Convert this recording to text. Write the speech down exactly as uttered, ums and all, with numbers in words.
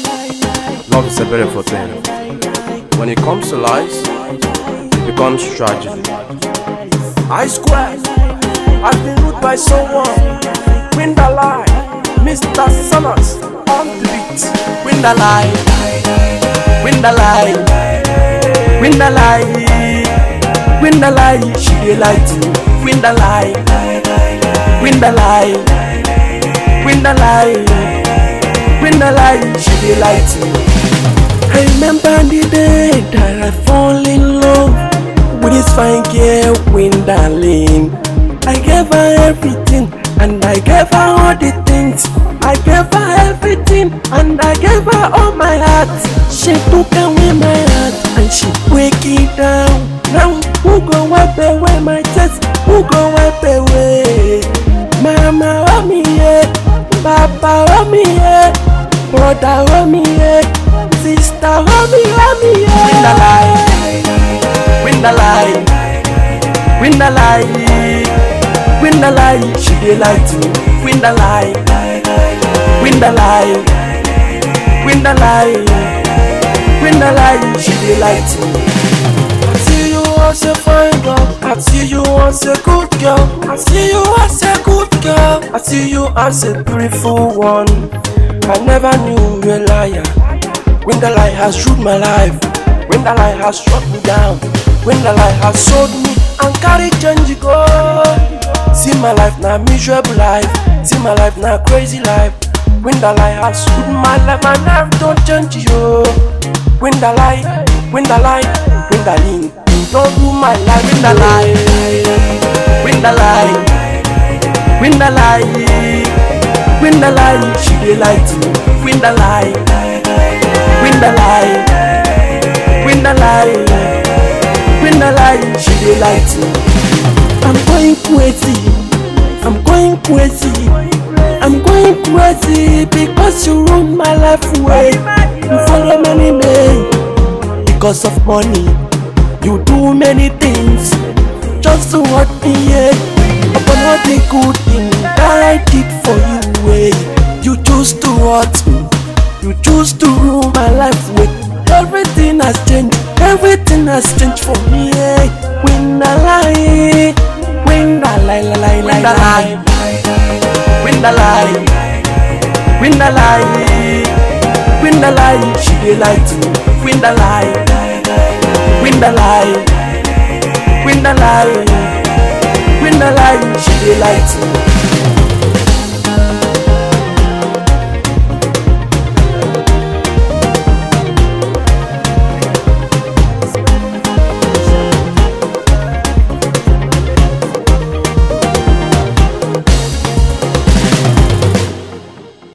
Love is a beautiful thing. When it comes to lies, it becomes tragedy. I square, I've been ruled by someone. Win the lie, Mister Summers on the beat. Win the lie, win the lie, win the lie, win the lie. She dey lie to me. Win the lie, win the lie, win the lie, win the lie. She dey lie to me. I remember the day that I fall in love with this fine girl, Winderlin. I gave her everything, and I gave her all the things. I gave her everything, and I gave her all my heart. She took away my heart, and she break it down. Now who go wipe away my tears? Who go wipe away? Mama want me yeah, Papa want me yeah, brother want me yeah, sister want me want me yeah. Win the lie, win the lie, win the lie, win the lie. She dey lie to me. Win the lie, win the lie, win the lie, win the lie. She dey lie to me. I see you as a fine girl, I see you as a good girl, I see you as a good girl, I see you as a beautiful one. I never knew you a liar. When the lie has ruled my life, when the lie has struck me down, when the lie has sold me and carry change go. See my life now miserable life, see my life now crazy life. When the lie has ruled my life, my life don't change you. When the lie, when the lie, when the lean, don't do my life. When the lie, when the lie, when the lie, when the lie. She dey lie to me. When the lie, when the lie, when the lie, when the lie. She dey lie to me. I'm going crazy, I'm going crazy, I'm going crazy because you ruined my life away. You follow many men because of money. You do many things just to hurt me, yeah. Upon all the good thing that I did for you, yeah. You choose to hurt me, you choose to ruin my life with. Everything has changed, everything has changed for me, yeah. Win the lie, win the lie, lie, lie, win the lie, win the lie, win the lie, win the lie. She dey lie to me. Win the lie, win the lie, win the lie, win the lie. She dey lie to me.